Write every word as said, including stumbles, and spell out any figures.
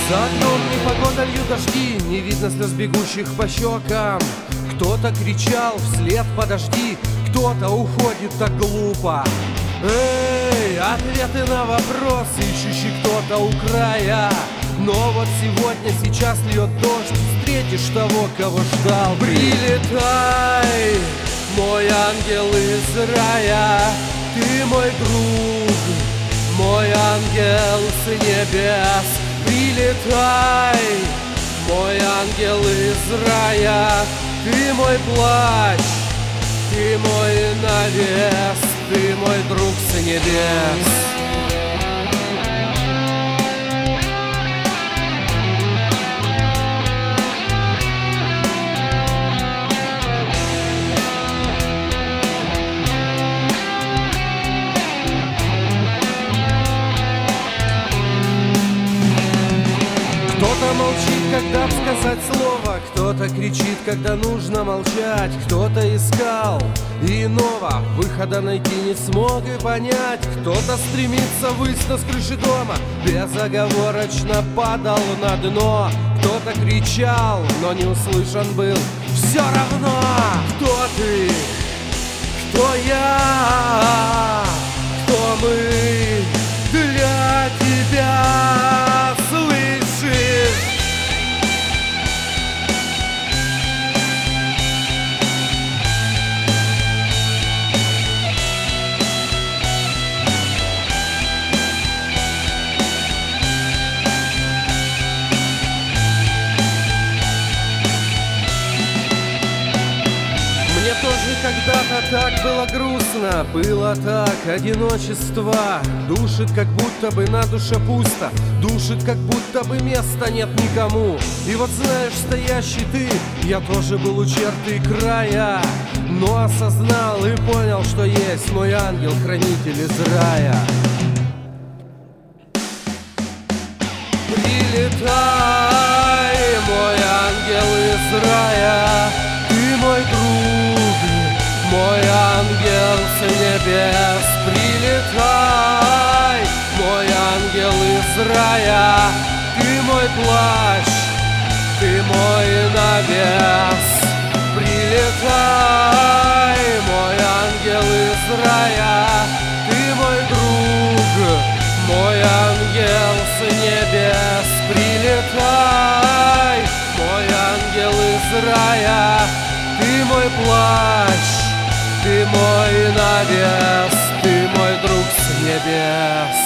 За окном непогода, льют дожди, не видно слез бегущих по щекам. Кто-то кричал вслед «подожди», кто-то уходит так глупо. Эй, ответы на вопросы, ищущий кто-то у края. Но вот сегодня, сейчас льет дождь, встретишь того, кого ждал. Прилетай, мой ангел из рая, ты мой друг, мой ангел с небес. Прилетай, мой ангел из рая, ты мой плащ, ты мой навес, ты мой друг с небес. Кто-то молчит, когда б сказать слово, кто-то кричит, когда нужно молчать, кто-то искал иного выхода найти не смог и понять, кто-то стремится ввысь на с крыши дома, безоговорочно падал на дно, кто-то кричал, но не услышан был. Все равно, кто ты, кто я, кто мы для тебя, слышишь? Мне тоже когда-то так было грустно, было так одиночество, душит, как будто бы на душе пусто, душит, как будто бы места нет никому. И вот знаешь, стоящий ты, я тоже был у черты края, но осознал и понял, что есть мой ангел-хранитель из рая. Прилетай, мой ангел из рая, ты мой друг, мой ангел с небес. Прилетай, мой ангел из рая, ты мой плащ, ты мой навес. Прилетай, мой ангел из рая, ты мой друг, мой ангел с небес. Прилетай, мой ангел из рая, ты мой плащ, ты мой навес, ты мой друг с небес.